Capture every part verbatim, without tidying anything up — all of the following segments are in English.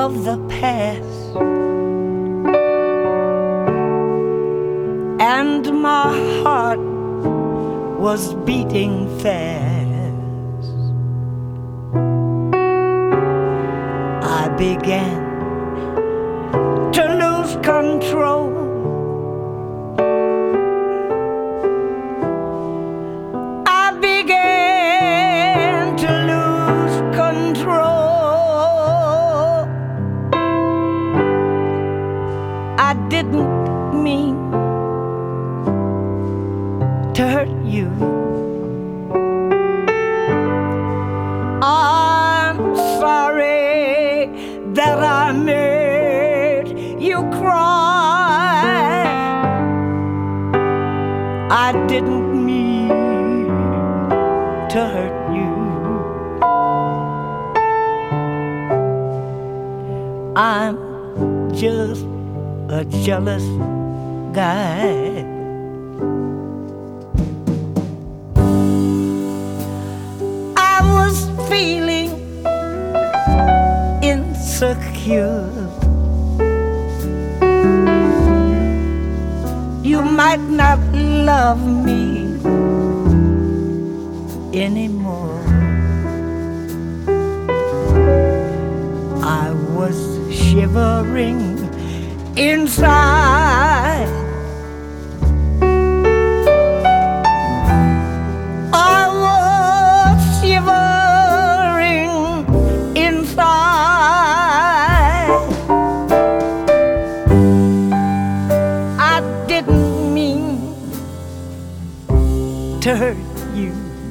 of the past, and my heart was beating fast. I began to lose control. I began to lose control. I didn't mean to hurt you. I'm sorry that I made you cry. I didn't mean to hurt you. I'm just a jealous guy. I was feeling insecure. You might not love me anymore. I was shivering inside. I was shivering inside. I didn't mean to hurt you.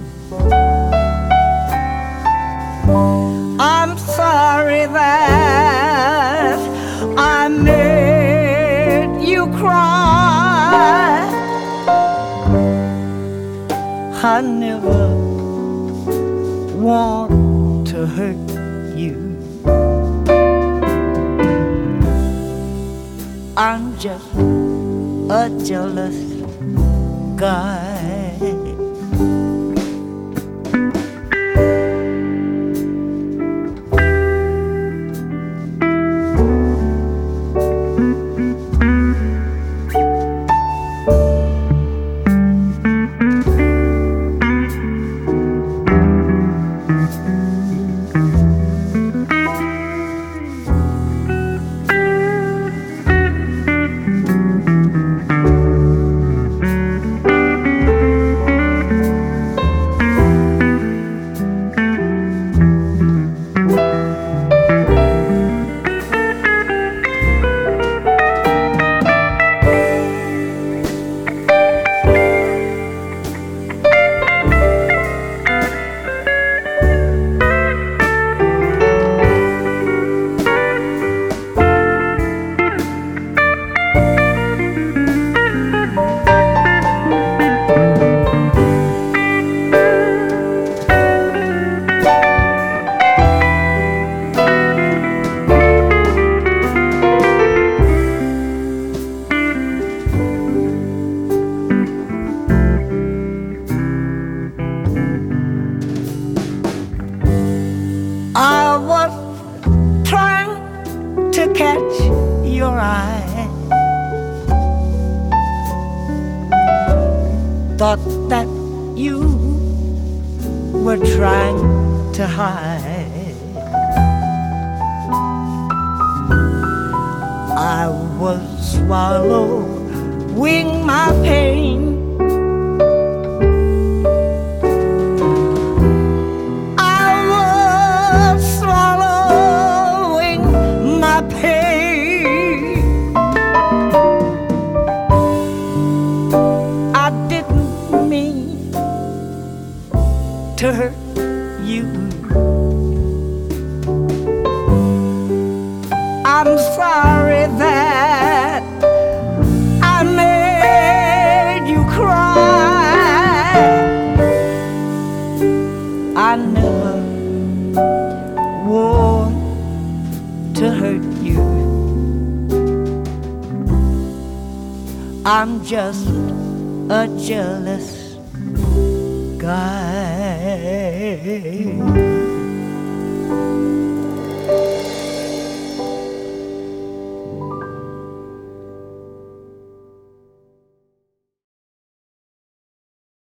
I'm sorry that I made you cry. I never want to hurt you. I'm just a jealous guy. I was trying to catch your eye. Thought that you were trying to hide. I was swallowing my pain. To hurt you. I'm sorry that I made you cry. I never want to hurt you. I'm just a jealous guy.